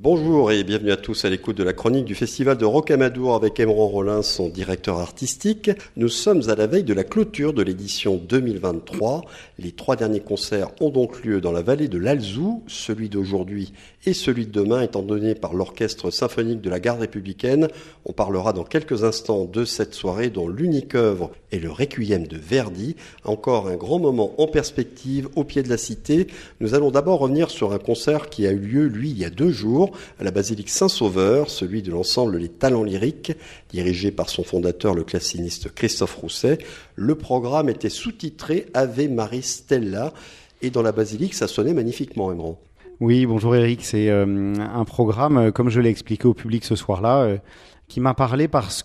Bonjour et bienvenue à tous à l'écoute de la chronique du Festival de Rocamadour avec Émeron Rollin, son directeur artistique. Nous sommes à la veille de la clôture de l'édition 2023. Les 3 derniers concerts ont donc lieu dans la vallée de l'Alzou. Celui d'aujourd'hui et celui de demain étant donné par l'Orchestre symphonique de la Garde républicaine. On parlera dans quelques instants de cette soirée dont l'unique œuvre est le Requiem de Verdi. Encore un grand moment en perspective au pied de la cité. Nous allons d'abord revenir sur un concert qui a eu lieu, lui, il y a 2 jours, à la basilique Saint-Sauveur, celui de l'ensemble Les Talents Lyriques, dirigé par son fondateur, le classiniste Christophe Rousset. Le programme était sous-titré Ave Maris Stella, et dans la basilique, ça sonnait magnifiquement, Émeron. Oui, bonjour Eric, c'est un programme, comme je l'ai expliqué au public ce soir-là, qui m'a parlé parce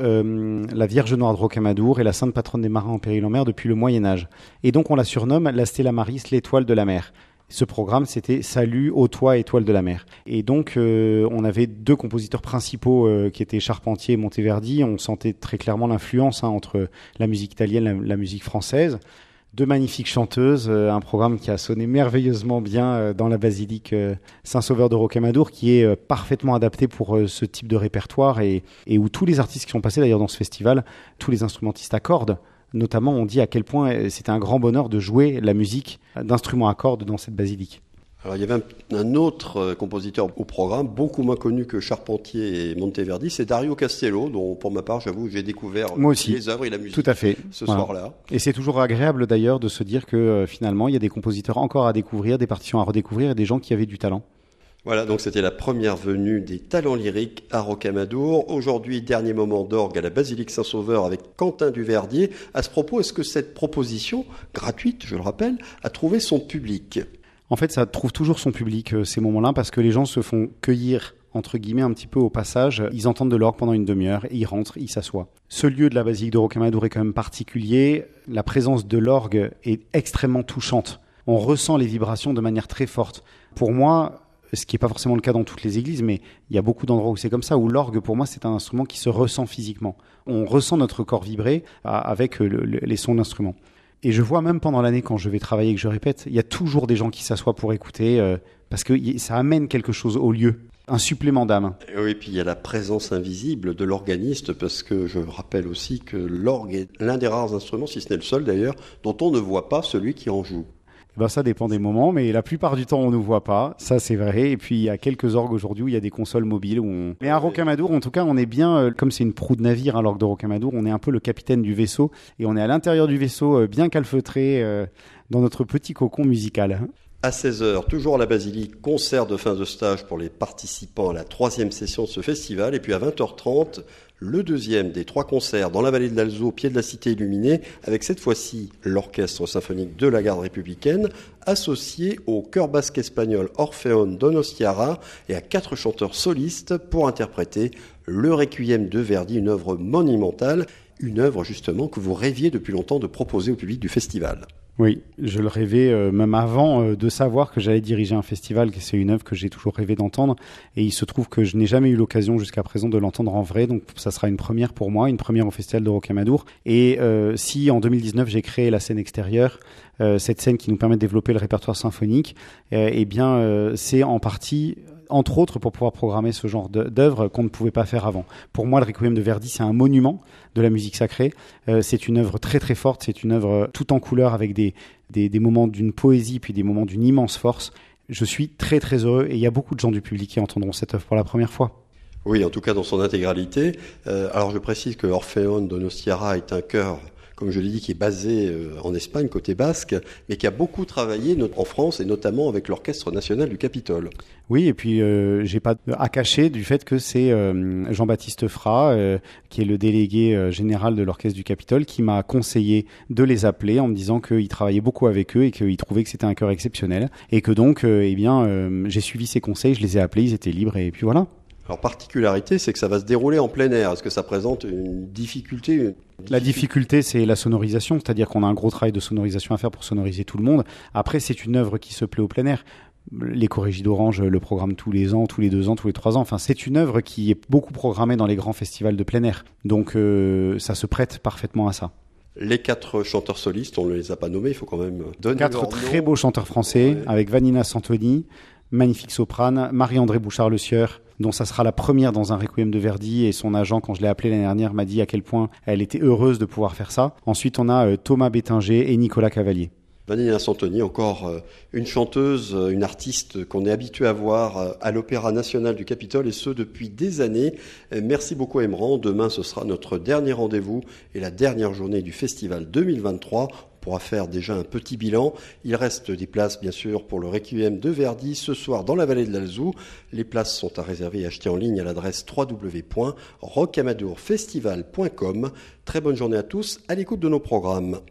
que la Vierge Noire de Rocamadour est la sainte patronne des marins en péril en mer depuis le Moyen-Âge. Et donc on la surnomme la Stella Maris, l'étoile de la mer. Ce programme, c'était Salut ô toi, étoile de la mer. Et donc, on avait 2 compositeurs principaux qui étaient Charpentier et Monteverdi. On sentait très clairement l'influence entre la musique italienne et la musique française. 2 magnifiques chanteuses, un programme qui a sonné merveilleusement bien dans la basilique Saint-Sauveur de Rocamadour, qui est parfaitement adapté pour ce type de répertoire et où tous les artistes qui sont passés d'ailleurs dans ce festival, tous les instrumentistes accordent. Notamment, on dit à quel point c'était un grand bonheur de jouer la musique d'instruments à cordes dans cette basilique. Alors, il y avait un autre compositeur au programme, beaucoup moins connu que Charpentier et Monteverdi, c'est Dario Castello, dont pour ma part, j'avoue, j'ai découvert Moi aussi. les œuvres et la musique. Tout à fait. Soir-là. Et c'est toujours agréable d'ailleurs de se dire que finalement, il y a des compositeurs encore à découvrir, des partitions à redécouvrir et des gens qui avaient du talent. Voilà, donc c'était la première venue des Talents Lyriques à Rocamadour. Aujourd'hui, dernier moment d'orgue à la basilique Saint-Sauveur avec Quentin Duverdier. À ce propos, est-ce que cette proposition, gratuite, je le rappelle, a trouvé son public ? En fait, ça trouve toujours son public, ces moments-là, parce que les gens se font cueillir, entre guillemets, un petit peu au passage. Ils entendent de l'orgue pendant une demi-heure, et ils rentrent, ils s'assoient. Ce lieu de la basilique de Rocamadour est quand même particulier. La présence de l'orgue est extrêmement touchante. On ressent les vibrations de manière très forte. Pour moi, ce qui n'est pas forcément le cas dans toutes les églises, mais il y a beaucoup d'endroits où c'est comme ça, où l'orgue, pour moi, c'est un instrument qui se ressent physiquement. On ressent notre corps vibrer avec les sons de l'instrument. Et je vois même pendant l'année, quand je vais travailler et que je répète, il y a toujours des gens qui s'assoient pour écouter, parce que ça amène quelque chose au lieu, un supplément d'âme. Oui, puis il y a la présence invisible de l'organiste, parce que je rappelle aussi que l'orgue est l'un des rares instruments, si ce n'est le seul d'ailleurs, dont on ne voit pas celui qui en joue. Ben ça dépend des moments, mais la plupart du temps, on ne voit pas. Ça, c'est vrai. Et puis, il y a quelques orgues aujourd'hui où il y a des consoles mobiles. Mais à Rocamadour, en tout cas, on est bien, comme c'est une proue de navire, l'orgue de Rocamadour, on est un peu le capitaine du vaisseau. Et on est à l'intérieur du vaisseau, bien calfeutré, dans notre petit cocon musical. À 16h, toujours à la basilique, concert de fin de stage pour les participants à la 3e session de ce festival. Et puis à 20h30, le 2e des 3 concerts dans la vallée de l'Alzou, au pied de la cité illuminée, avec cette fois-ci l'Orchestre symphonique de la Garde républicaine, associé au chœur basque espagnol Orfeón Donostiarra et à 4 chanteurs solistes pour interpréter le Requiem de Verdi, une œuvre monumentale, une œuvre justement que vous rêviez depuis longtemps de proposer au public du festival. Oui, je le rêvais même avant de savoir que j'allais diriger un festival, que c'est une œuvre que j'ai toujours rêvé d'entendre. Et il se trouve que je n'ai jamais eu l'occasion jusqu'à présent de l'entendre en vrai. Donc ça sera une première pour moi, une première au Festival de Rocamadour. Et si en 2019 j'ai créé la scène extérieure, cette scène qui nous permet de développer le répertoire symphonique, c'est en partie, entre autres, pour pouvoir programmer ce genre d'œuvre qu'on ne pouvait pas faire avant. Pour moi, le Requiem de Verdi, c'est un monument de la musique sacrée. C'est une œuvre très très forte, c'est une œuvre toute en couleur avec des moments d'une poésie puis des moments d'une immense force. Je suis très très heureux et il y a beaucoup de gens du public qui entendront cette œuvre pour la première fois. Oui, en tout cas dans son intégralité. Alors je précise que Orfeón Donostiarra est un chœur, comme je l'ai dit, qui est basé en Espagne, côté basque, mais qui a beaucoup travaillé en France et notamment avec l'Orchestre national du Capitole. Oui, et puis j'ai pas à cacher du fait que c'est Jean-Baptiste Frat, qui est le délégué général de l'Orchestre du Capitole, qui m'a conseillé de les appeler en me disant qu'il travaillait beaucoup avec eux et qu'il trouvait que c'était un chœur exceptionnel. Et que donc, j'ai suivi ses conseils, je les ai appelés, ils étaient libres et puis voilà. Alors, particularité, c'est que ça va se dérouler en plein air. Est-ce que ça présente une difficulté ? La difficulté, c'est la sonorisation, c'est-à-dire qu'on a un gros travail de sonorisation à faire pour sonoriser tout le monde. Après, c'est une œuvre qui se plaît au plein air. Les Chorégies d'Orange le programment tous les ans, tous les 2 ans, tous les 3 ans. Enfin, c'est une œuvre qui est beaucoup programmée dans les grands festivals de plein air. Donc, ça se prête parfaitement à ça. Les 4 chanteurs solistes, on ne les a pas nommés, il faut quand même donner 4 très beaux chanteurs français, avec Vanina Santoni, magnifique soprane, Marie-André Bouchard-Le Sieur, dont ça sera la première dans un requiem de Verdi, et son agent, quand je l'ai appelée l'année dernière, m'a dit à quel point elle était heureuse de pouvoir faire ça. Ensuite, on a Thomas Bettinger et Nicolas Cavalier. Vanina Santoni, encore une chanteuse, une artiste qu'on est habitué à voir à l'Opéra National du Capitole, et ce depuis des années. Merci beaucoup Emran. Demain, ce sera notre dernier rendez-vous et la dernière journée du festival 2023. On pourra faire déjà un petit bilan. Il reste des places, bien sûr, pour le Requiem de Verdi ce soir dans la vallée de l'Alzou. Les places sont à réserver et acheter en ligne à l'adresse www.rocamadourfestival.com. Très bonne journée à tous, à l'écoute de nos programmes.